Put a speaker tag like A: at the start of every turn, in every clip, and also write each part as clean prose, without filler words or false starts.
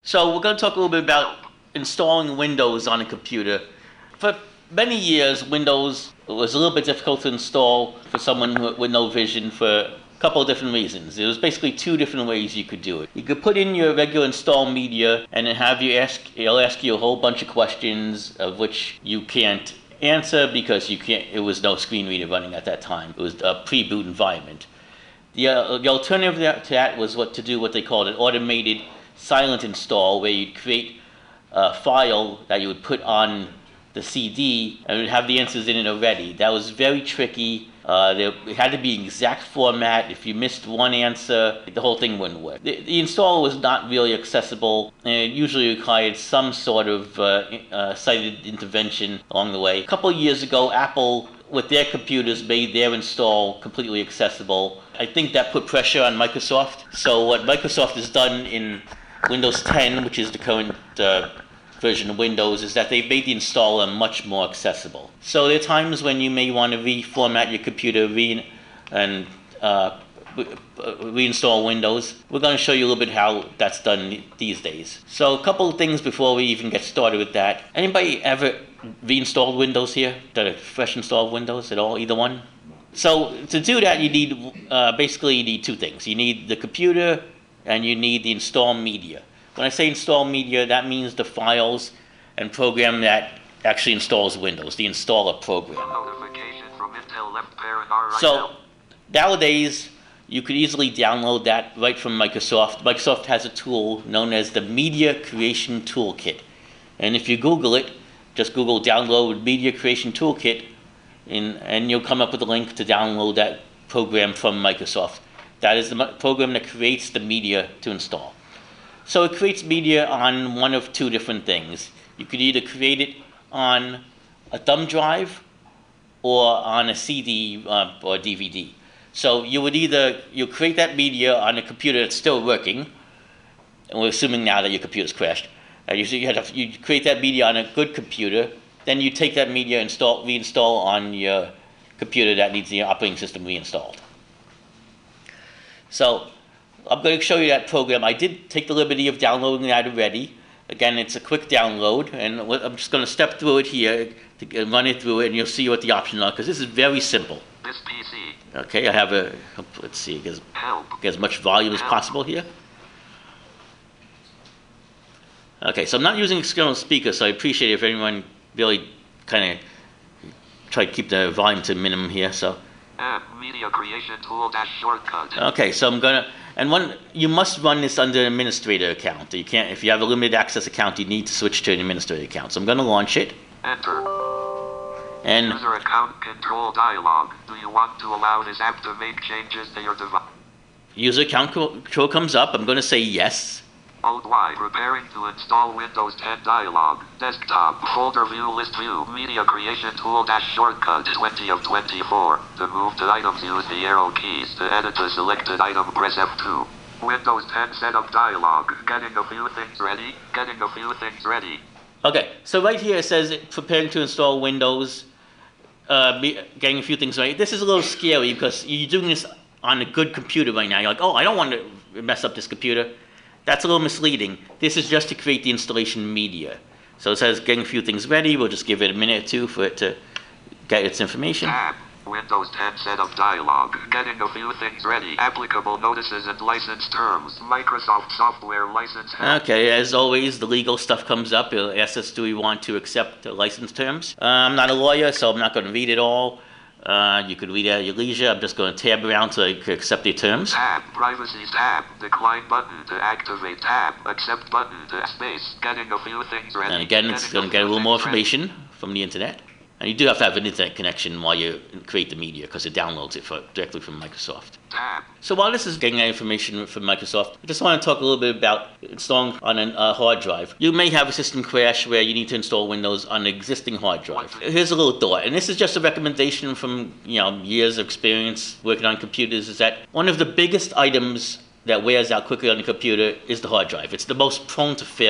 A: So we're going to talk a little bit about installing Windows on a computer. For many years, Windows was a little bit difficult to install for someone with no vision for a couple of different reasons. There was basically two different ways you could do it. You could put in your regular install media and then it'll ask you a whole bunch of questions of which you can't answer because it was no screen reader running at that time. It was a pre-boot environment. The alternative to that was what they called an automated silent install, where you'd create a file that you would put on the CD and it would have the answers in it already. That was very tricky. It had to be an exact format. If you missed one answer, the whole thing wouldn't work. The installer was not really accessible, and it usually required some sort of sighted intervention along the way. A couple of years ago, Apple, with their computers, made their install completely accessible. I think that put pressure on Microsoft. So what Microsoft has done in Windows 10, which is the current version of Windows, is that they've made the installer much more accessible. So there are times when you may want to reformat your computer and reinstall Windows. We're going to show you a little bit how that's done these days. So a couple of things before we even get started with that. Anybody ever reinstalled Windows here? Did a fresh install of Windows at all? Either one? So to do that, you need two things. You need the computer and you need the install media. When I say install media, that means the files and program that actually installs Windows, the installer program. So nowadays, you could easily download that right from Microsoft. Microsoft has a tool known as the Media Creation Toolkit. And if you Google it, just Google download Media Creation Toolkit, and you'll come up with a link to download that program from Microsoft. That is the program that creates the media to install. So it creates media on one of two different things. You could either create it on a thumb drive or on a CD or DVD. So you'll create that media on a computer that's still working, and we're assuming now that your computer's crashed. You create that media on a good computer, then you take that media and reinstall on your computer that needs the operating system reinstalled. So I'm going to show you that program. I did take the liberty of downloading that already. Again, it's a quick download, and I'm just going to step through it here to run it through it, and you'll see what the options are, because this is very simple.
B: This PC.
A: Okay, I have let's see, get as much volume as possible here. Okay, so I'm not using external speakers, so I appreciate it if anyone really kind of try to keep the volume to a minimum here. So.
B: Media creation tool shortcut.
A: Okay, so you must run this under an administrator account. You can't, if you have a limited access account, you need to switch to an administrator account. So I'm going to launch it.
B: Enter.
A: And
B: user account control dialog. Do you want to allow this app to make changes to your device?
A: User account control comes up. I'm going to say yes.
B: Alt-Y, preparing to install Windows 10 dialog. Desktop, folder view, list view, media creation tool shortcut 20 of 24. To move to items, use the arrow keys. To edit a selected item, press F2. Windows 10 setup dialog. Getting a few things ready. Okay, so right here it says preparing to install Windows, getting a few things ready. This is a little scary because you're doing this on a good computer right now. You're like, oh, I don't want to mess up this computer. That's a little misleading. This is just to create the installation media. So it says getting a few things ready. We'll just give it a minute or two for it to get its information. Tab. Windows 10 setup dialog. Getting a few things ready. Applicable notices and license terms. Microsoft software license.
A: Okay, as always, the legal stuff comes up. It'll ask us, do we want to accept the license terms? I'm not a lawyer, so I'm not going to read it all. You could read it at your leisure. I'm just going to tab around so I can accept the terms.
B: Tab, privacy tab, decline button to activate tab, accept button to space, getting a few things ready.
A: And again, it's going to get a little more information from the internet. And you do have to have an internet connection while you create the media because it downloads it directly from Microsoft.
B: Tab.
A: So while this is getting that information from Microsoft, I just want to talk a little bit about installing on a hard drive. You may have a system crash where you need to install Windows on an existing hard drive. Here's a little thought, and this is just a recommendation from years of experience working on computers, is that one of the biggest items that wears out quickly on the computer is the hard drive. It's the most prone to fail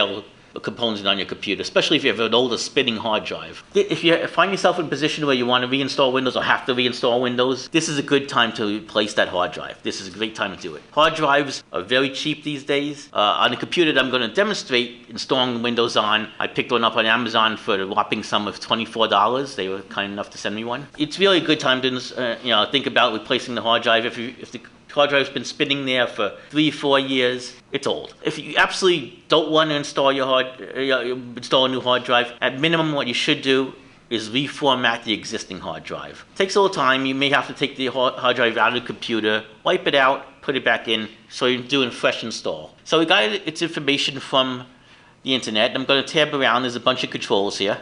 A: components on your computer, especially if you have an older spinning hard drive. If you find yourself in a position where you want to reinstall Windows or have to reinstall Windows, this is a good time to replace that hard drive. This is a great time to do it. Hard drives are very cheap these days. On the computer that I'm going to demonstrate installing Windows on, I picked one up on Amazon for the whopping sum of $24. They were kind enough to send me one. It's really a good time to think about replacing the hard drive. If the hard drive's been spinning there for 3-4 years, it's old. If you absolutely don't want to install install a new hard drive, at minimum what you should do is reformat the existing hard drive. It takes a little time. You may have to take the hard drive out of the computer, wipe it out, put it back in, so you're doing a fresh install. So we got its information from the internet. I'm going to tab around. There's a bunch of controls here.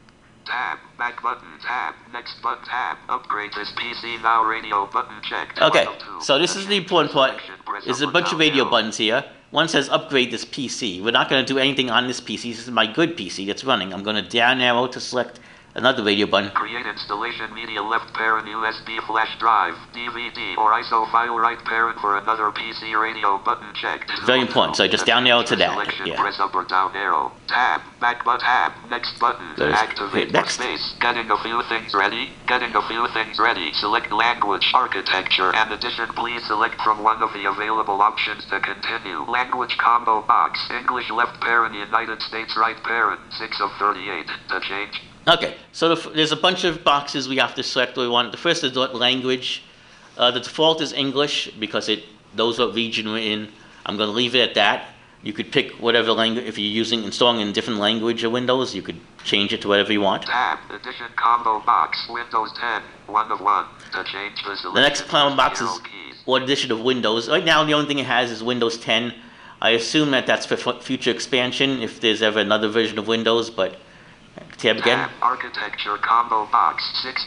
B: Tab, back button, tab, next button, tab, upgrade this PC now, radio button checked.
A: Okay, so this is the important part. There's a bunch of radio buttons here. One says upgrade this PC. We're not going to do anything on this PC. This is my good PC that's running. I'm going to down arrow to select another radio button.
B: Create installation media left parent USB flash drive, DVD or ISO file right parent for another PC radio button checked.
A: Very important. So I just down arrow to that. Yeah.
B: Press up or down arrow. Tab, back button, tab, next button. Activate space. Getting a few things ready. Getting a few things ready. Select language, architecture, and addition. Please select from one of the available options to continue. Language combo box. English left parent, United States right parent. 6 of 38. To change.
A: Okay, so there's a bunch of boxes we have to select what we want. The first is language. The default is English because it knows what region we're in. I'm going to leave it at that. You could pick whatever language. If you're installing in a different language of Windows, you could change it to whatever you want.
B: Tab, addition combo box, Windows 10, 1 of 1. To change the selection.
A: The next combo box is what edition of Windows. Right now, the only thing it has is Windows 10. I assume that that's for future expansion if there's ever another version of Windows, but tab again.
B: Architecture combo box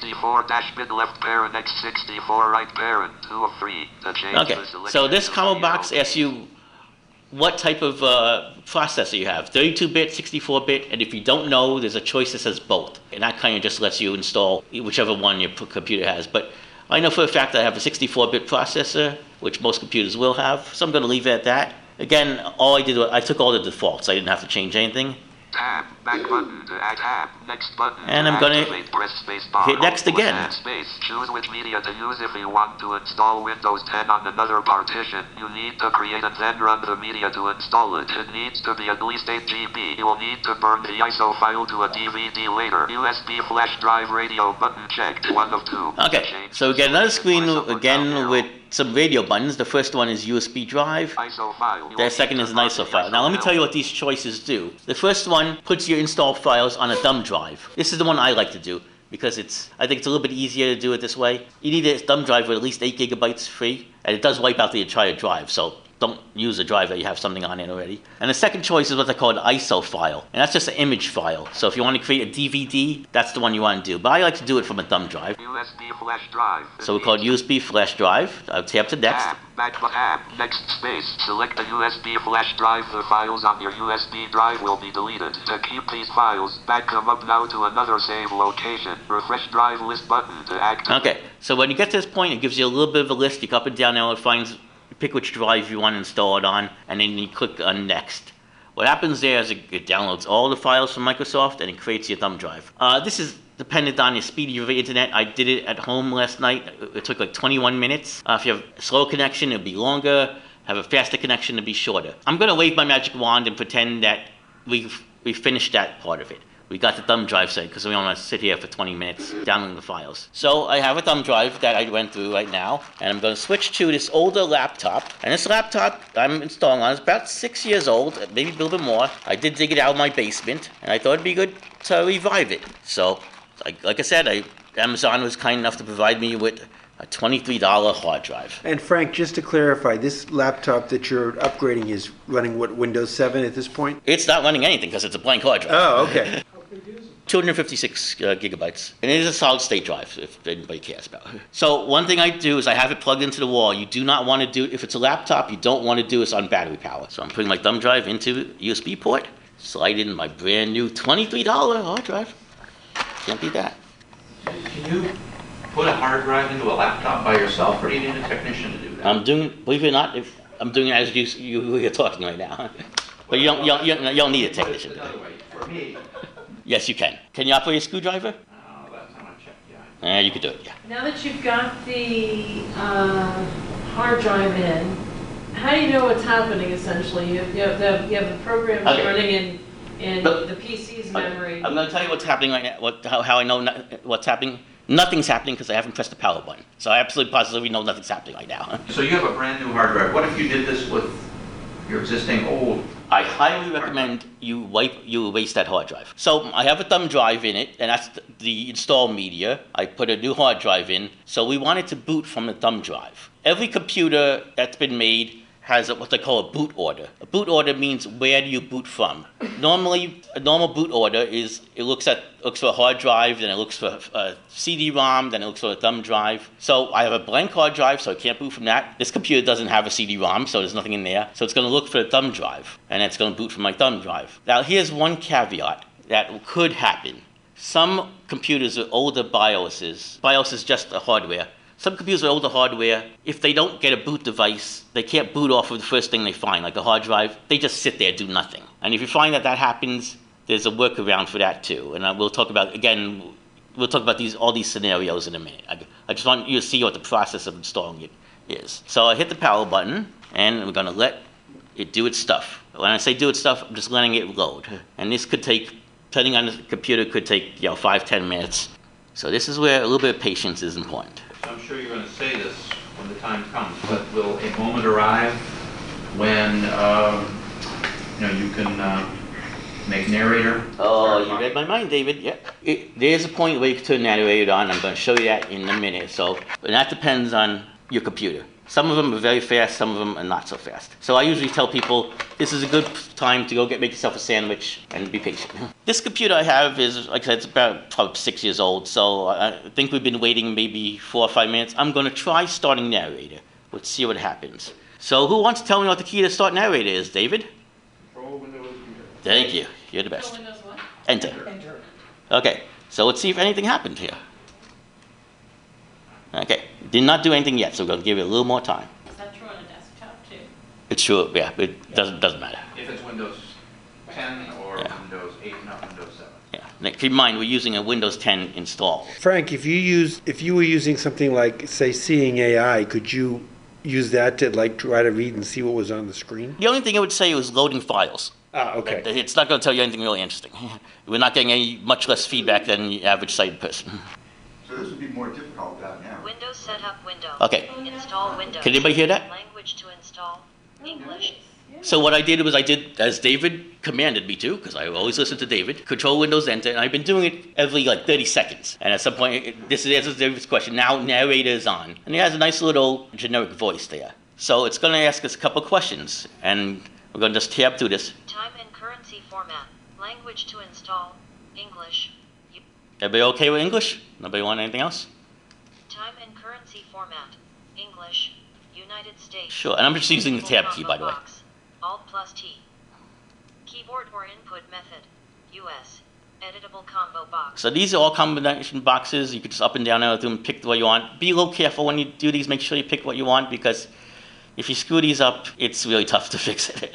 B: 64-bit left parent x64 right parent 2 of 3. To change
A: okay,
B: the selection
A: so this combo box asks you what type of processor you have, 32-bit, 64-bit, and if you don't know, there's a choice that says both. And that kind of just lets you install whichever one your computer has. But I know for a fact that I have a 64-bit processor, which most computers will have, so I'm going to leave it at that. Again, all I did was I took all the defaults. I didn't have to change anything.
B: Tab, back button to add tab, next button.
A: And I'm going to hit next again.
B: Space. Choose which media to use if you want to install Windows 10 on another partition. You need to create and then run the media to install it. It needs to be at least 8 GB. You will need to burn the ISO file to a DVD later. USB flash drive radio button checked. 1 of 2.
A: Okay, so we get another screen again with some radio buttons. The first one is USB drive. The second is an ISO file. Now let me tell you what these choices do. The first one puts your installed files on a thumb drive. This is the one I like to do because I think it's a little bit easier to do it this way. You need a thumb drive with at least 8 gigabytes free, and it does wipe out the entire drive, so don't use a drive that you have something on it already. And the second choice is what they call an ISO file, and that's just an image file. So if you want to create a DVD, that's the one you want to do. But I like to do it from a thumb drive.
B: USB flash drive.
A: So we call it USB flash drive. I'll tab to next.
B: Tab, next space. Select the USB flash drive. The files on your USB drive will be deleted. To keep these files, back them up now to another save location. Refresh drive list button to activate. Okay,
A: so when you get to this point, it gives you a little bit of a list. You go up and down now, it finds. Pick which drive you want to install it on, and then you click on next. What happens there is it downloads all the files from Microsoft and it creates your thumb drive. This is dependent on the speed of your internet. I did it at home last night. It took like 21 minutes. If you have a slow connection, it'll be longer. Have a faster connection, it'll be shorter. I'm going to wave my magic wand and pretend that we finished that part of it. We got the thumb drive set because we don't want to sit here for 20 minutes downloading the files. So I have a thumb drive that I went through right now, and I'm going to switch to this older laptop. And this laptop I'm installing on is about 6 years old, maybe a little bit more. I did dig it out of my basement, and I thought it'd be good to revive it. So, like I said, Amazon was kind enough to provide me with a $23 hard drive.
C: And Frank, just to clarify, this laptop that you're upgrading is running what, Windows 7 at this point?
A: It's not running anything because it's a blank hard drive.
C: Oh, okay.
A: 256 gigabytes. And it is a solid state drive, if anybody cares about it. So one thing I do is I have it plugged into the wall. You do not want to do, if it's a laptop, you don't want to do this on battery power. So I'm putting my thumb drive into the USB port, slide in my brand new $23 hard drive. Can't beat that.
D: Can you put a hard drive into a laptop by yourself, or do you need a technician to do that?
A: I'm doing, believe it or not, I'm doing it as you're talking right now. But you don't need a technician.
D: Another way, for me,
A: Yes, you can. Can you operate a screwdriver?
D: last time I checked, yeah.
A: You could do it, yeah.
E: Now that you've got the hard drive in, how do you know what's happening essentially? You have the programs
A: Okay.
E: running in
A: Look,
E: the PC's memory.
A: I'm going to tell you what's happening right now, how I know what's happening. Nothing's happening because I haven't pressed the power button. So I absolutely positively know nothing's happening right now.
D: So you have a brand new hard drive. What if you did this with your existing old?
A: I highly recommend you erase that hard drive. So I have a thumb drive in it, and that's the install media. I put a new hard drive in, so we want it to boot from the thumb drive. Every computer that's been made has what they call a boot order. A boot order means where do you boot from. Normally, a normal boot order is it looks for a hard drive, then it looks for a CD-ROM, then it looks for a thumb drive. So I have a blank hard drive, so I can't boot from that. This computer doesn't have a CD-ROM, so there's nothing in there. So it's going to look for a thumb drive, and it's going to boot from my thumb drive. Now here's one caveat that could happen. Some computers with older BIOSes, BIOS is just a hardware. Some computers with older hardware, if they don't get a boot device, they can't boot off of the first thing they find, like a hard drive. They just sit there, do nothing. And if you find that happens, there's a workaround for that too. And we'll talk about all these scenarios in a minute. I just want you to see what the process of installing it is. So I hit the power button, and we're going to let it do its stuff. When I say do its stuff, I'm just letting it load. And this could take, depending on the computer, could take 5-10 minutes. So this is where a little bit of patience is important.
D: So I'm sure you're going to say this when the time comes, but will a moment arrive when you can make narrator?
A: Oh, you read my mind, David. Yeah. There's a point where you can turn narrator on. I'm going to show you that in a minute. And that depends on your computer. Some of them are very fast, some of them are not so fast. So I usually tell people, this is a good time to go make yourself a sandwich and be patient. This computer I have is, like I said, it's about probably 6 years old, so I think we've been waiting maybe 4 or 5 minutes. I'm going to try starting narrator. Let's see what happens. So who wants to tell me what the key to start narrator is, David?
D: Control Windows.
A: Thank you. You're the best.
E: Windows what?
A: Enter. Okay, so let's see if anything happened here. Okay, did not do anything yet, so we're going to give it a little more time.
E: Is that true on a desktop too?
A: It's true, yeah, it doesn't matter.
D: If it's Windows 10 or
A: Yeah.
D: Windows 8, not Windows 7.
A: Yeah. Now, keep in mind, we're using a Windows 10 install.
C: Frank, if you were using something like, say, Seeing AI, could you use that to try to read and see what was on the screen?
A: The only thing I would say was loading files.
C: Okay.
A: It's not going to tell you anything really interesting. We're not getting much less feedback than the average sighted person.
F: So this would be more difficult down now.
G: Windows setup window.
A: Okay.
G: Install Windows.
A: Can anybody hear that?
G: Language to install. English.
A: So what I did was I did as David commanded me to, because I always listen to David, Control Windows Enter, and I've been doing it every 30 seconds. And at some point, this answers David's question. Now narrator is on. And it has a nice little generic voice there. So it's going to ask us a couple questions, and we're going to just tab through this.
G: Time and currency format. Language to install. English.
A: Everybody okay with English? Nobody want anything else?
G: Time and currency format. English. United States.
A: Sure, and I'm just using the tab key, by the way.
G: Box. Alt+T. Keyboard or input method. US. Editable combo box.
A: So these are all combination boxes. You can just up and down arrow through and pick what you want. Be a little careful when you do these. Make sure you pick what you want, because if you screw these up, it's really tough to fix it.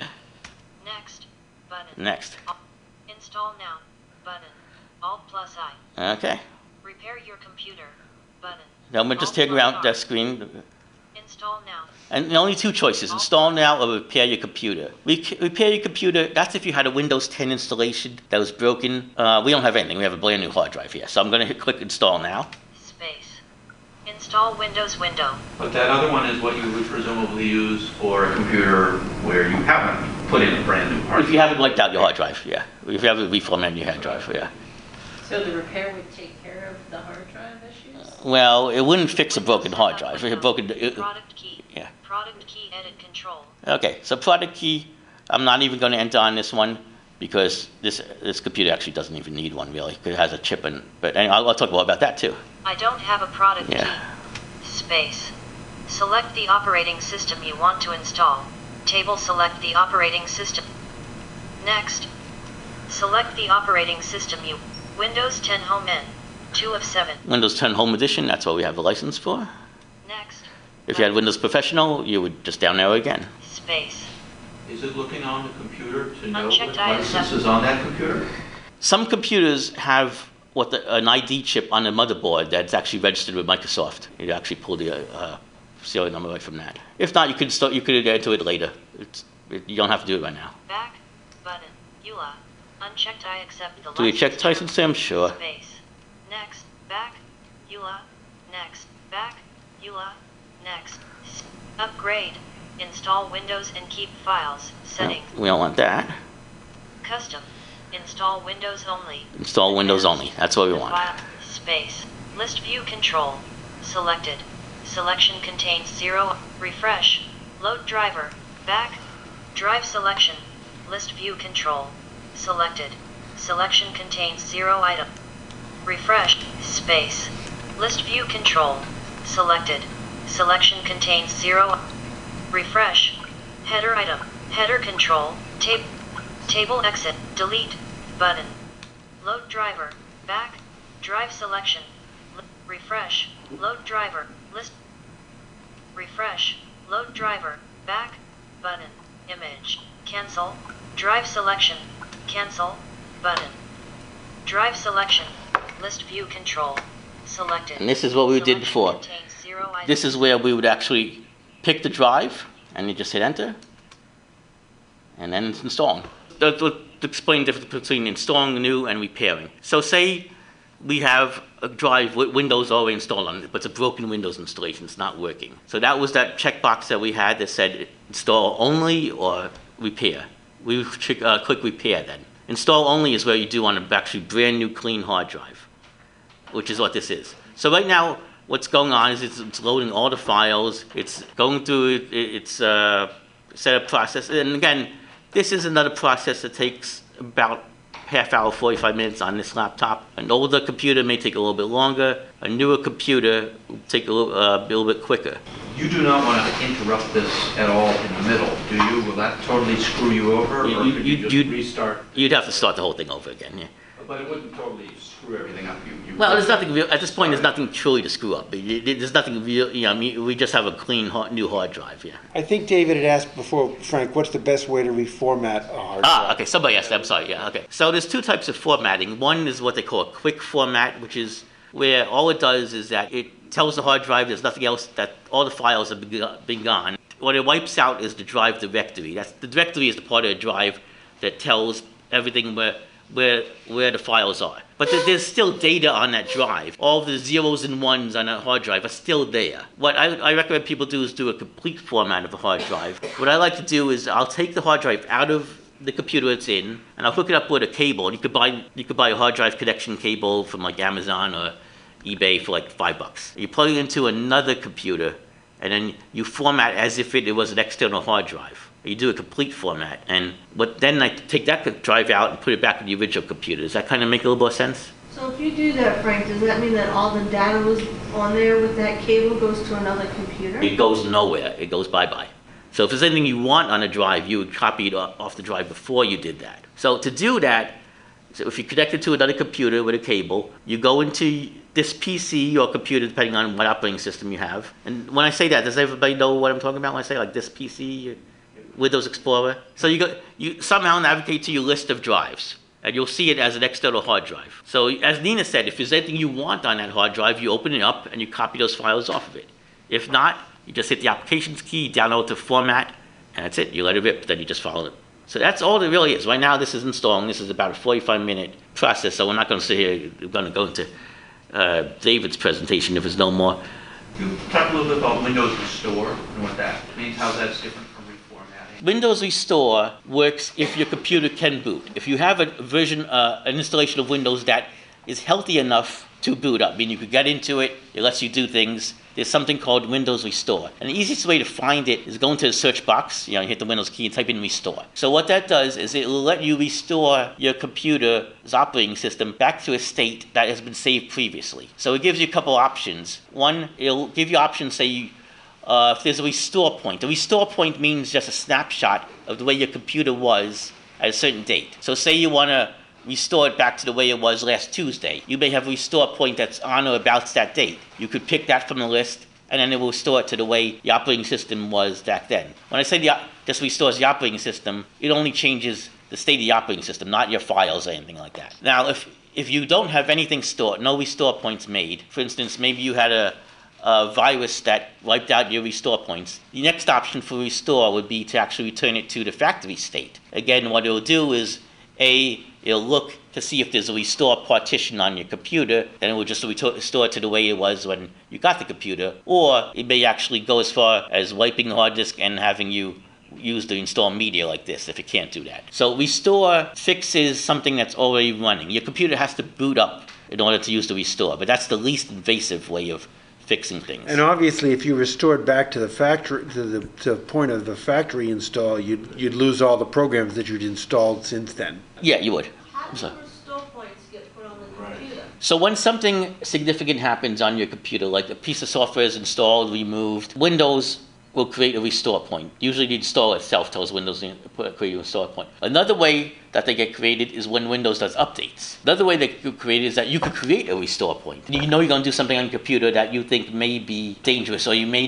G: Next. Button.
A: Next.
G: Install now. Button. Alt+I.
A: Okay.
G: Repair your computer. Button.
A: Now I'm going to just take around that screen.
G: Install now.
A: And the only two choices, install now or repair your computer. Repair your computer, that's if you had a Windows 10 installation that was broken. We don't have anything. We have a brand new hard drive here. So I'm going to click install now.
G: Space. Install Windows window.
D: But that other one is what you would presumably use for a computer where you haven't put in a brand new hard
A: If you haven't wiped out your hard drive, yeah. If you haven't reformatted your hard drive, yeah.
E: So the repair would take care of the hard drive issues?
A: Well, it wouldn't fix a broken hard drive. If it broken,
G: Product key.
A: yeah.
G: Product key edit control.
A: Okay, so product key, I'm not even going to enter on this one because this computer actually doesn't even need one really, because it has a chip in. But anyway, I'll talk more about that too.
G: I don't have a product
A: Yeah.
G: key. Space. Select the operating system you want to install. Table select the operating system. Next. Select the operating system you. Windows 10 Home N. 2 of 7.
A: Windows 10 Home Edition, that's what we have the license for.
G: Next.
A: If you had Windows Professional, you would just down arrow again.
G: Space.
D: Is it looking on the computer to know
G: Unchecked
D: what license is on that computer?
A: Some computers have an ID chip on the motherboard that's actually registered with Microsoft. You actually pull the serial number right from that. If not, you could get into it later. You don't have to do it right now.
G: Back button. EULA. Unchecked. I accept the
A: Do you check Tyson Sam? Sure.
G: Space. Next. Back. EULA. Next. Back. EULA. Next. Upgrade. Install Windows and keep files. Settings.
A: We don't want that.
G: Custom. Install Windows only.
A: Install Windows only. That's what we want.
G: File. Space. List view control. Selected. Selection contains 0. Refresh. Load driver. Back. Drive selection. List view control. Selected. Selection contains 0 item. Refresh. Space. List view control. Selected. Selection contains 0. Refresh. Header item. Header control. Table exit. Delete. Button. Load driver. Back. Drive selection. Refresh. Load driver. List. Refresh. Load driver. Back. Button. Image. Cancel. Drive selection. Cancel. Button. Drive selection. List view control. Selected.
A: And this is what we did
G: Selection
A: before.
G: contains 0 items.
A: This is where we would actually pick the drive, and you just hit enter, and then it's installing. Let's explain the difference between installing new and repairing. So say we have a drive with Windows already installed on it, but it's a broken Windows installation, it's not working. So that was that checkbox that we had that said install only or repair. We would click repair then. Install only is where you do on an actually brand new clean hard drive, which is what this is. So right now, what's going on is it's loading all the files, it's going through its setup process, and again, this is another process that takes about half hour, 45 minutes on this laptop. An older computer may take a little bit longer, a newer computer will take a little bit quicker.
D: You do not want to interrupt this at all in the middle, do you? Will that totally screw you over, or could you just restart?
A: You'd have to start the whole thing over again, yeah.
D: But it wouldn't totally screw everything up.
A: Well, there's nothing real, at this point. There's nothing truly to screw up. There's nothing real. You know, I mean, we just have a clean new hard drive. Yeah.
C: I think David had asked before, Frank, what's the best way to reformat a hard drive?
A: Okay. Somebody asked that. I'm sorry. Yeah. Okay. So there's two types of formatting. One is what they call a quick format, which is where all it does is that it tells the hard drive there's nothing else, that all the files have been gone. What it wipes out is the drive directory. The directory is the part of the drive that tells everything where the files are. But there's still data on that drive. All the zeros and ones on that hard drive are still there. What I recommend people do is do a complete format of the hard drive. What I like to do is I'll take the hard drive out of the computer it's in, and I'll hook it up with a cable. You could buy a hard drive connection cable from like Amazon or eBay for like $5. You plug it into another computer, and then you format as if it was an external hard drive. You do a complete format, and then I take that drive out and put it back in the original computer. Does that kind of make a little more sense?
E: So if you do that, Frank, does that mean that all the data was on there with that cable goes to another computer?
A: It goes nowhere. It goes bye-bye. So if there's anything you want on a drive, you would copy it off the drive before you did that. So to do that, so if you connect it to another computer with a cable, you go into this PC or computer, depending on what operating system you have. And when I say that, does everybody know what I'm talking about when I say like this PC? Windows Explorer. So you somehow navigate to your list of drives, and you'll see it as an external hard drive. So as Nina said, if there's anything you want on that hard drive, you open it up and you copy those files off of it. If not, you just hit the applications key, download to format, and that's it. You let it rip, then you just follow it. So that's all it really is. Right now, this is installing. This is about a 45-minute process, so we're not going to sit here. We're going to go into David's presentation if there's no more.
D: Can you talk a little bit about Windows Restore and what that means, how that's different from reformatting?
A: Windows Restore works if your computer can boot. If you have a version, an installation of Windows that is healthy enough to boot up, meaning you could get into it, it lets you do things, there's something called Windows Restore. And the easiest way to find it is go into the search box, you hit the Windows key and type in Restore. So what that does is it will let you restore your computer's operating system back to a state that has been saved previously. So it gives you a couple options. One, it'll give you options, say, if there's a restore point. A restore point means just a snapshot of the way your computer was at a certain date. So say you want to restore it back to the way it was last Tuesday. You may have a restore point that's on or about that date. You could pick that from the list and then it will restore it to the way the operating system was back then. When I say this restores the operating system, it only changes the state of the operating system, not your files or anything like that. Now, if you don't have anything stored, no restore points made, for instance, maybe you had a virus that wiped out your restore points, the next option for restore would be to actually return it to the factory state. Again, what it'll do is, it'll look to see if there's a restore partition on your computer, then it will just restore it to the way it was when you got the computer, or it may actually go as far as wiping the hard disk and having you use the install media like this if it can't do that. So restore fixes something that's already running. Your computer has to boot up in order to use the restore, but that's the least invasive way of fixing things.
C: And obviously, if you restored back to the factory, to the point of the factory install, you'd lose all the programs that you'd installed since then.
A: Yeah, you would.
E: How do the restore points get put on the computer?
A: So when something significant happens on your computer, like a piece of software is installed, removed, Windows will create a restore point. Usually the installer itself tells Windows to create a restore point. Another way that they get created is when Windows does updates. Another way they get created is that you could create a restore point. You know you're going to do something on your computer that you think may be dangerous or you may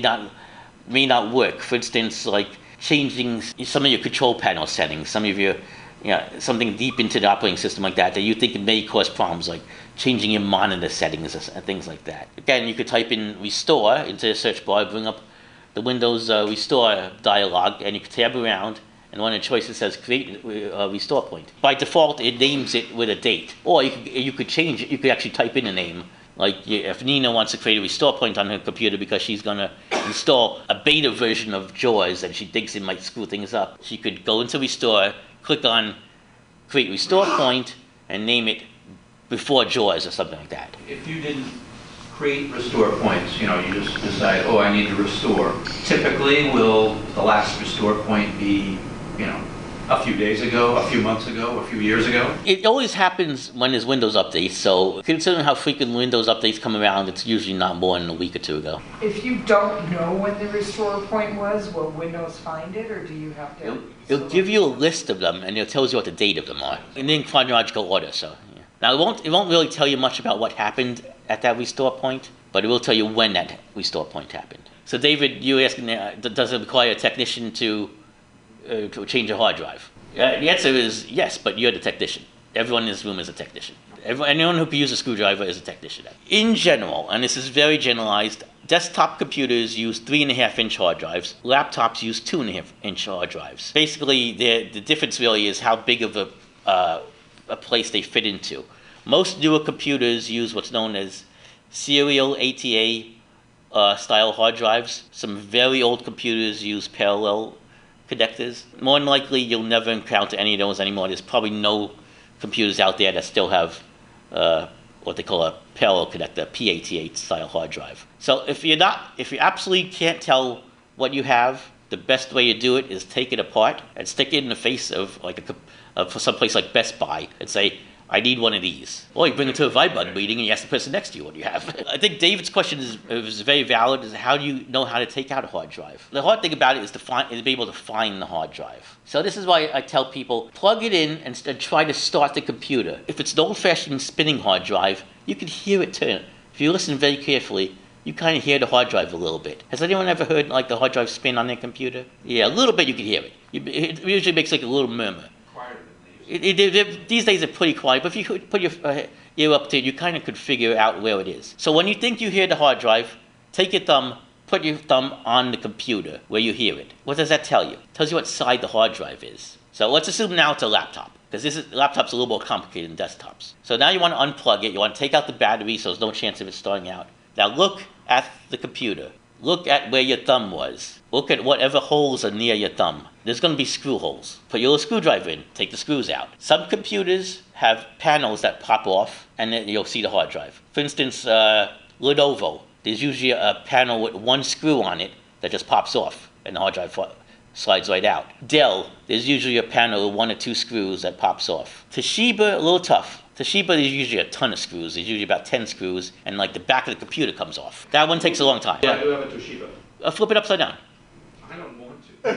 A: not work. For instance, like changing some of your control panel settings, some of your something deep into the operating system like that you think it may cause problems, like changing your monitor settings and things like that. Again, you could type in restore into the search bar, bring up the Windows restore dialog, and you can tab around, and one of the choices says create a restore point. By default, it names it with a date, or you could change it. You could actually type in a name. Like if Nina wants to create a restore point on her computer because she's going to install a beta version of JAWS and she thinks it might screw things up, she could go into restore, click on create restore point, and name it before JAWS or something like that.
D: If you didn't create restore points, you just decide, I need to restore. Typically, will the last restore point be, a few days ago, a few months ago, a few years ago?
A: It always happens when there's Windows updates, so considering how frequent Windows updates come around, it's usually not more than a week or two ago.
H: If you don't know when the restore point was, will Windows find it, or do you have to?
A: It'll give you a list of them, and it tells you what the date of them are, and in chronological order. So, yeah. Now it won't really tell you much about what happened at that restore point, but it will tell you when that restore point happened. So, David, you were asking, does it require a technician to change a hard drive? The answer is yes, but you're the technician. Everyone in this room is a technician. Anyone who can use a screwdriver is a technician. In general, and this is very generalized, desktop computers use 3.5-inch hard drives. Laptops use 2.5-inch hard drives. Basically, the difference really is how big of a place they fit into. Most newer computers use what's known as serial ATA style hard drives. Some very old computers use parallel connectors. More than likely, you'll never encounter any of those anymore. There's probably no computers out there that still have what they call a parallel connector, PATA style hard drive. So if you absolutely can't tell what you have, the best way to do it is take it apart and stick it in the face of for some place like Best Buy and say, I need one of these. Or you bring it to a VIBUG meeting and you ask the person next to you what you have. I think David's question is very valid, is how do you know how to take out a hard drive? The hard thing about it is to be able to find the hard drive. So this is why I tell people, plug it in and try to start the computer. If it's an old-fashioned spinning hard drive, you can hear it turn. If you listen very carefully, you kind of hear the hard drive a little bit. Has anyone ever heard the hard drive spin on their computer? Yeah, a little bit you can hear it. It usually makes like a little murmur. These days are pretty quiet, but if you could put your ear up to it, you kind of could figure out where it is. So when you think you hear the hard drive, take your thumb, put your thumb on the computer where you hear it. What does that tell you? It tells you what side the hard drive is. So let's assume now it's a laptop, because laptop's a little more complicated than desktops. So now you want to unplug it, you want to take out the battery so there's no chance of it starting out. Now look at the computer. Look at where your thumb was. Look at whatever holes are near your thumb. There's going to be screw holes. Put your little screwdriver in. Take the screws out. Some computers have panels that pop off, and then you'll see the hard drive. For instance, Lenovo, there's usually a panel with one screw on it that just pops off, and the hard drive slides right out. Dell, there's usually a panel with 1 or 2 screws that pops off. Toshiba, a little tough. Toshiba, there's usually a ton of screws. There's usually about 10 screws, and the back of the computer comes off. That one takes a long time.
F: I do have a Toshiba.
A: Flip it upside down.
F: I don't want to.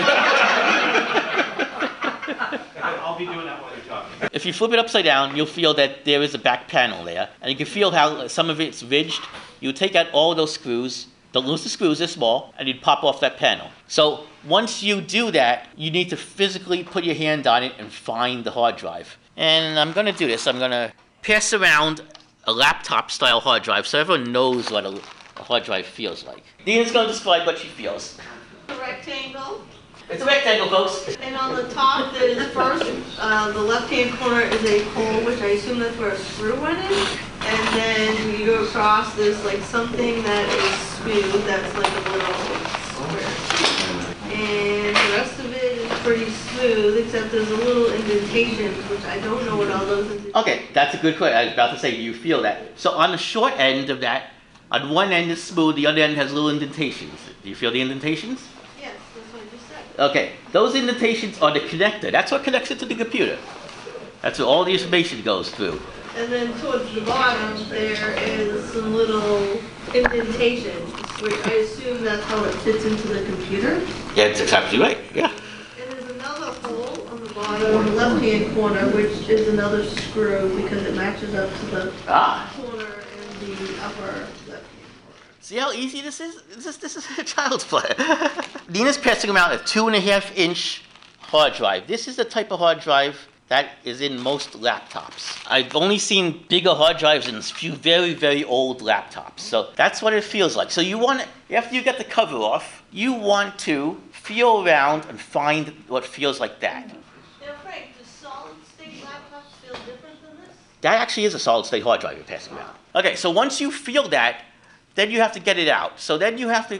F: I'll be doing that while you're talking.
A: If you flip it upside down, you'll feel that there is a back panel there, and you can feel how some of it's ridged. You take out all those screws, Don't lose the screws, they're small, and you'd pop off that panel. So once you do that, you need to physically put your hand on it and find the hard drive. And I'm going to do this. I'm going to pass around a laptop-style hard drive so everyone knows what a hard drive feels like. Dina's going to describe what she feels.
I: A rectangle.
A: It's a rectangle, folks.
I: And on the top, there's first, the left-hand corner is a hole, which I assume that's where a screw went in. And then you go across, there's like something that is smooth, that's like a little square. And the rest of it is pretty smooth, except there's a little indentations, which I don't know what all those indentations.
A: Okay, that's a good question. I was about to say, do you feel that? So on the short end of that, on one end is smooth, the other end has little indentations. Do you feel the indentations?
I: Yes, that's what I just said.
A: Okay, those indentations are the connector. That's what connects it to the computer. That's where all the information goes through.
I: And then towards the bottom, there is some little indentations, which I assume that's how it fits into the computer.
A: Yeah, that's exactly right. Yeah.
I: And there's another hole on the bottom left-hand corner, which is another screw because it matches up to the corner in the upper left-hand.
A: See how easy this is? This is a child's play. Nina's passing around a 2.5-inch hard drive. This is the type of hard drive that is in most laptops. I've only seen bigger hard drives in a few very, very old laptops. So that's what it feels like. So you want to, after you get the cover off, you want to feel around and find what feels like that.
I: Now, Frank, do solid-state laptops feel different than this?
A: That actually is a solid-state hard drive you're passing around. Okay, so once you feel that, then you have to get it out. So then you have to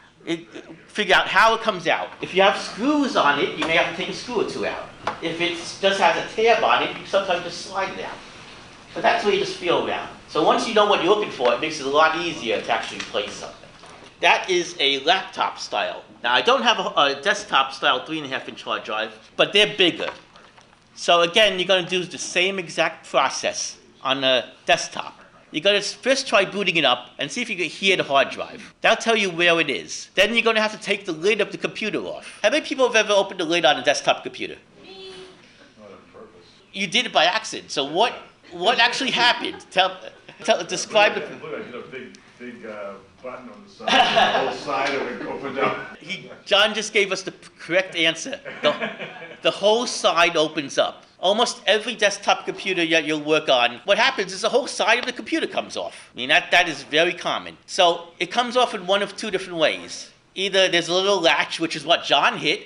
A: figure out how it comes out. If you have screws on it, you may have to take a screw or two out. If it just has a tab on it, you sometimes just slide it out. But that's where you just feel around. So once you know what you're looking for, it makes it a lot easier to actually place something. That is a laptop style. Now, I don't have a desktop style 3.5-inch hard drive, but they're bigger. So again, you're going to do the same exact process on a desktop. You're going to first try booting it up and see if you can hear the hard drive. That'll tell you where it is. Then you're going to have to take the lid of the computer off. How many people have ever opened the lid on a desktop computer?
I: Me.
F: Not on purpose.
A: You did it by accident. So what actually happened? Describe the...
F: Look, I did a big button on the side. The whole side of it opened up.
A: John just gave us the correct answer. The whole side opens up. Almost every desktop computer that you'll work on, what happens is the whole side of the computer comes off. I mean, that is very common. So it comes off in one of two different ways. Either there's a little latch, which is what John hit,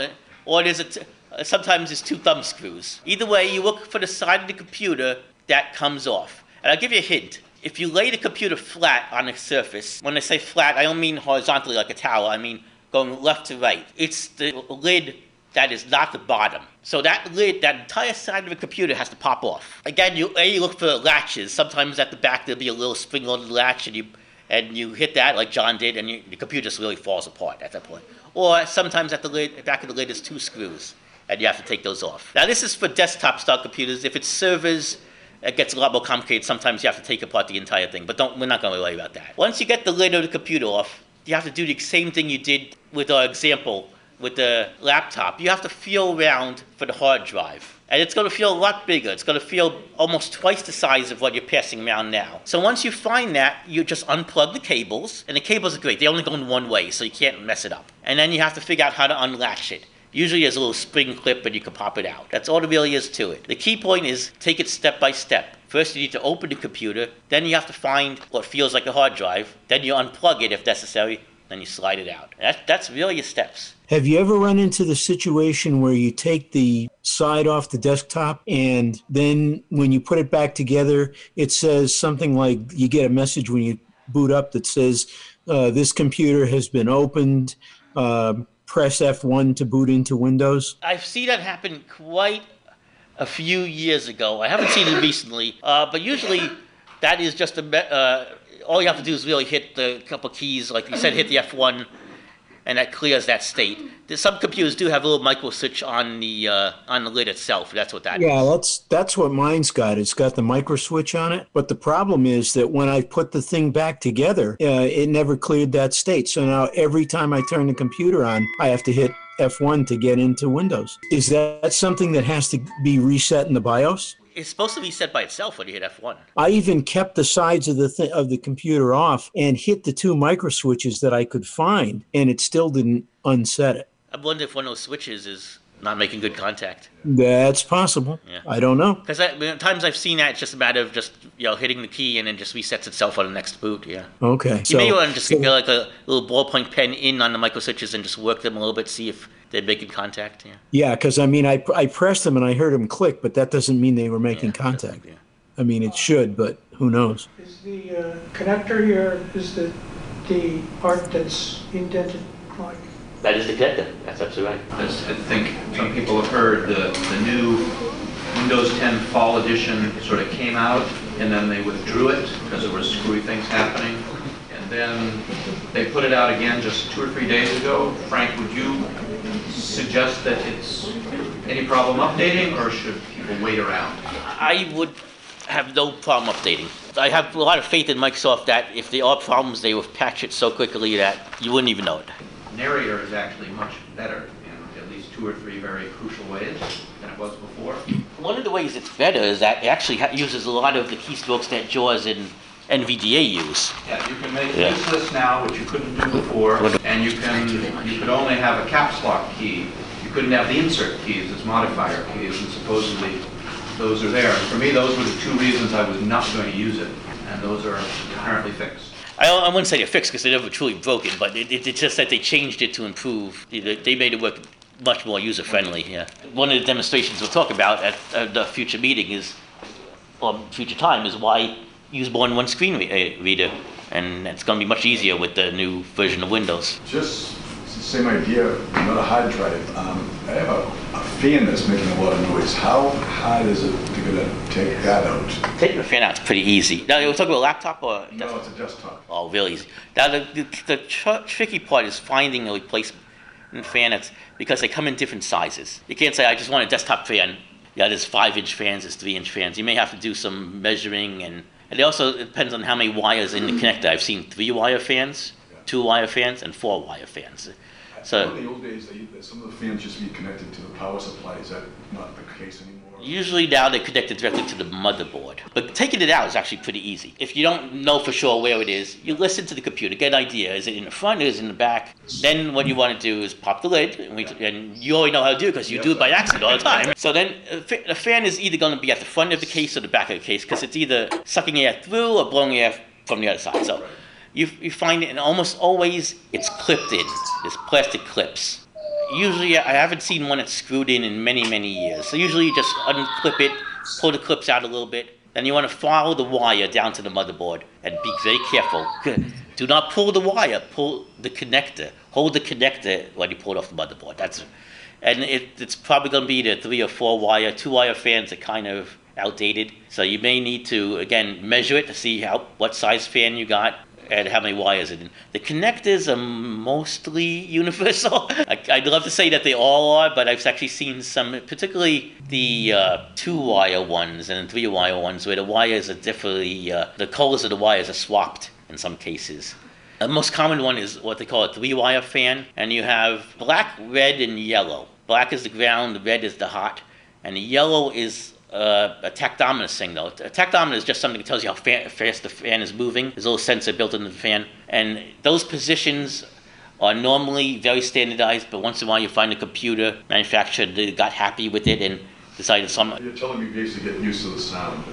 A: or there's sometimes there's two thumb screws. Either way, you look for the side of the computer that comes off. And I'll give you a hint. If you lay the computer flat on a surface, when I say flat, I don't mean horizontally like a towel, I mean going left to right. It's the lid that is not the bottom. So that lid, that entire side of the computer has to pop off. Again, you look for latches. Sometimes at the back there'll be a little spring-loaded latch, and you hit that like John did, and the computer just really falls apart at that point. Or sometimes at the back of the lid there's two screws, and you have to take those off. Now this is for desktop-style computers. If it's servers, it gets a lot more complicated. Sometimes you have to take apart the entire thing, but we're not going to worry about that. Once you get the lid of the computer off, you have to do the same thing you did with our example with the laptop. You have to feel around for the hard drive. And it's going to feel a lot bigger. It's going to feel almost twice the size of what you're passing around now. So once you find that, you just unplug the cables. And the cables are great. They only go in one way, so you can't mess it up. And then you have to figure out how to unlatch it. Usually there's a little spring clip and you can pop it out. That's all there really is to it. The key point is take it step by step. First you need to open the computer. Then you have to find what feels like a hard drive. Then you unplug it if necessary. Then you slide it out. That's really your steps.
J: Have you ever run into the situation where you take the side off the desktop and then when you put it back together, it says something like, you get a message when you boot up that says, this computer has been opened, press F1 to boot into Windows?
A: I've seen that happen quite a few years ago. I haven't seen it recently, but usually that is just all you have to do is really hit the couple keys, like you said, hit the F1, and that clears that state. Some computers do have a little micro switch on the lid itself. That's what that is.
J: Yeah, that's what mine's got. It's got the micro switch on it. But the problem is that when I put the thing back together, it never cleared that state. So now every time I turn the computer on, I have to hit F1 to get into Windows. Is that something that has to be reset in the BIOS?
A: It's supposed to reset by itself when you hit F1.
J: I even kept the sides of the computer off and hit the 2 micro switches that I could find, and it still didn't unset it.
A: I wonder if one of those switches is not making good contact.
J: That's possible.
A: Yeah.
J: I don't know.
A: Because times I've seen that, it's just a matter of just hitting the key and then just resets itself on the next boot. Yeah.
J: Okay.
A: You may want to just get like a little ballpoint pen in on the micro switches and just work them a little bit, see if they're making contact. Yeah.
J: Yeah, because I mean, I pressed them and I heard them click, but that doesn't mean they were making contact.
A: Yeah.
J: I mean, it should, but who knows?
K: Is the connector here, is the part that's indented like?
A: That is the connector. That's absolutely right.
D: I think some people have heard the new Windows 10 Fall Edition sort of came out, and then they withdrew it because there were screwy things happening. And then they put it out again just 2 or 3 days ago. Frank, would you suggest that it's any problem updating, or should people wait around?
A: I would have no problem updating. I have a lot of faith in Microsoft that if there are problems, they will patch it so quickly that you wouldn't even know it.
D: Narrator is actually much better in at least 2 or 3 very crucial ways than it was before.
A: One of the ways it's better is that it actually uses a lot of the keystrokes that JAWS and NVDA use.
D: Yeah, you can make case lists now, which you couldn't do before, and you could only have a caps lock key. You couldn't have the insert keys as modifier keys, and supposedly those are there. And for me, those were the 2 reasons I was not going to use it, and those are apparently fixed.
A: I wouldn't say they're fixed because they're never truly broken, but it's just that they changed it to improve. They made it work much more user-friendly, yeah. One of the demonstrations we'll talk about at the future meeting future time is why use more than one screen reader, and it's going to be much easier with the new version of Windows.
L: Just the same idea, another hard drive. I have a fan that's making a lot of noise. How hard is it to take that out?
A: Taking the fan out is pretty easy. Now, we're talking about a laptop or desktop?
L: No, it's a desktop.
A: Oh, really easy. Now, the tricky part is finding a replacement fan because they come in different sizes. You can't say, I just want a desktop fan. Yeah, there's 5-inch fans, there's 3-inch fans. You may have to do some measuring, and it also depends on how many wires in the connector. I've seen 3-wire fans, 2-wire fans, and 4-wire fans. So
L: in the old days, some of the fans used to be connected to the power supply. Is that not the case anymore?
A: Usually now they're connected directly to the motherboard. But taking it out is actually pretty easy. If you don't know for sure where it is, you listen to the computer, get an idea. Is it in the front or is it in the back? Then what you want to do is pop the lid, and you already know how to do it because you do it by accident all the time. So then the fan is either going to be at the front of the case or the back of the case because it's either sucking air through or blowing air from the other side. So you find it, and almost always it's clipped in. There's plastic clips. Usually, I haven't seen one that's screwed in many, many years. So usually you just unclip it, pull the clips out a little bit, then you want to follow the wire down to the motherboard and be very careful. Do not pull the wire, pull the connector. Hold the connector when you pull it off the motherboard. It's probably going to be the 3 or 4 wire. 2-wire fans are kind of outdated. So you may need to, again, measure it to see what size fan you got and how many wires it in. The connectors are mostly universal. I'd love to say that they all are, but I've actually seen some, particularly the 2-wire ones and 3-wire ones, where the wires are definitely, the colors of the wires are swapped in some cases. The most common one is what they call a 3-wire fan, and you have black, red, and yellow. Black is the ground, red is the hot, and the yellow is a tactometer signal. A tactometer is just something that tells you how fast the fan is moving. There's a little sensor built into the fan. And those positions are normally very standardized, but once in a while you find a computer manufacturer that got happy with it and decided something.
L: You're telling me basically get used to the sound.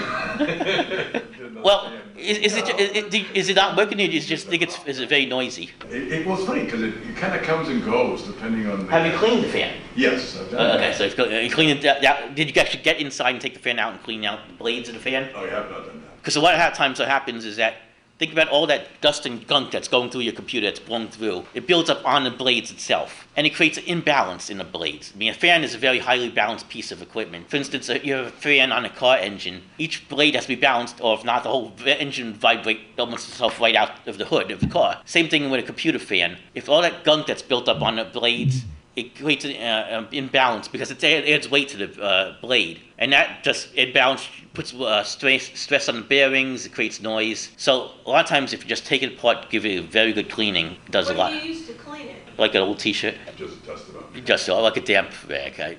A: Well, is it not working, or do you just think is it very noisy?
L: Well, it's funny because it kind of comes and goes depending on.
A: Have you cleaned the fan?
L: Yes, I've done
A: that. Okay, so you cleaned it out. Did you actually get inside and take the fan out and clean out the blades of the fan?
L: Oh, I have not done that.
A: Because a lot of times what happens is that, think about all that dust and gunk that's going through your computer, that's blown through. It builds up on the blades itself, and it creates an imbalance in the blades. I mean, a fan is a very highly balanced piece of equipment. For instance, you have a fan on a car engine. Each blade has to be balanced, or if not, the whole engine would vibrate almost itself right out of the hood of the car. Same thing with a computer fan. If all that gunk that's built up on the blades, it creates an imbalance because it adds weight to the blade. And that just imbalance puts stress on the bearings, it creates noise. So a lot of times if you just take it apart, give it a very good cleaning, it does a lot.
I: What do you use to clean it?
A: Like an old t-shirt.
L: Just dust it off.
A: Just like a damp rag.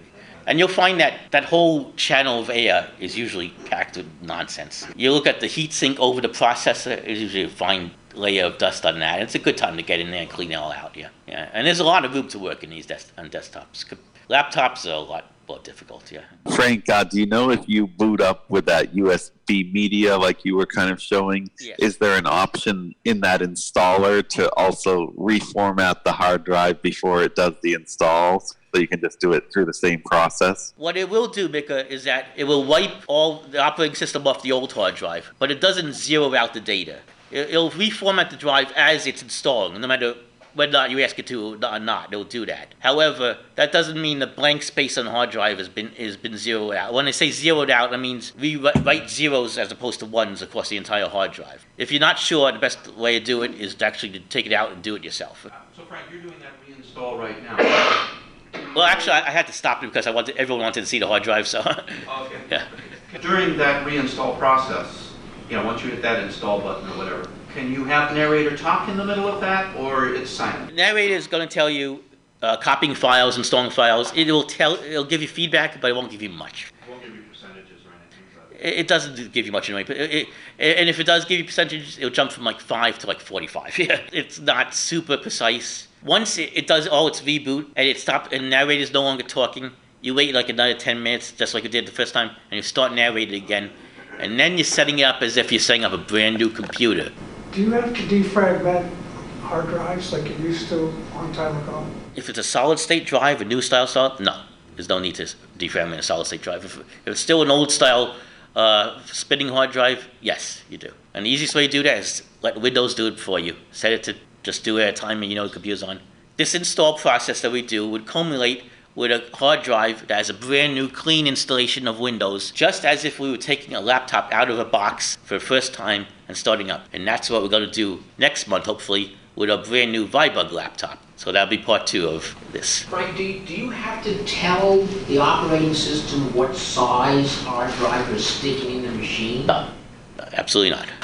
A: And you'll find that that whole channel of air is usually packed with nonsense. You look at the heat sink over the processor, it's usually a fine layer of dust on that. It's a good time to get in there and clean it all out, yeah. And there's a lot of room to work in these on desktops. Laptops are a lot more difficult, yeah.
M: Frank, do you know if you boot up with that USB media like you were kind of showing?
A: Yes.
M: Is there an option in that installer to also reformat the hard drive before it does the install? So you can just do it through the same process?
A: What it will do, Mika, is that it will wipe all the operating system off the old hard drive, but it doesn't zero out the data. It'll reformat the drive as it's installing, no matter whether or not you ask it to or not, it'll do that. However, that doesn't mean the blank space on the hard drive has been zeroed out. When I say zeroed out, that means we write zeros as opposed to ones across the entire hard drive. If you're not sure, the best way to do it is to actually take it out and do it yourself.
D: So Frank, you're doing that reinstall right now.
A: Well, actually, I had to stop it because everyone wanted to see the hard drive, so.
D: Okay.
A: Yeah.
D: During that reinstall process, once you hit that install button or whatever, can you have narrator talk in the middle of that, or it's silent?
A: Narrator is going to tell you copying files, installing files. It'll give you feedback, but it won't give you much.
F: It won't give you percentages or anything. But
A: It doesn't give you much anyway. But and if it does give you percentages, it'll jump from like 5 to like 45. Yeah, it's not super precise. Once it does all its reboot and it stops and narrator's no longer talking, you wait like another 10 minutes, just like you did the first time, and you start narrating again. And then you're setting it up as if you're setting up a brand new computer.
K: Do you have to defragment hard drives like you used to a long time ago?
A: If it's a solid state drive, a new style, no. There's no need to defragment a solid state drive. If it's still an old style spinning hard drive, yes, you do. And the easiest way to do that is let Windows do it for you. Set it to just do it at a time when you know the computer's on. This install process that we do would culminate with a hard drive that has a brand new clean installation of Windows, just as if we were taking a laptop out of a box for the first time and starting up. And that's what we're going to do next month, hopefully, with a brand new ViBug laptop. So that'll be part 2 of this.
N: Frank, do you have to tell the operating system what size hard drive you're sticking in the machine?
A: No, absolutely not.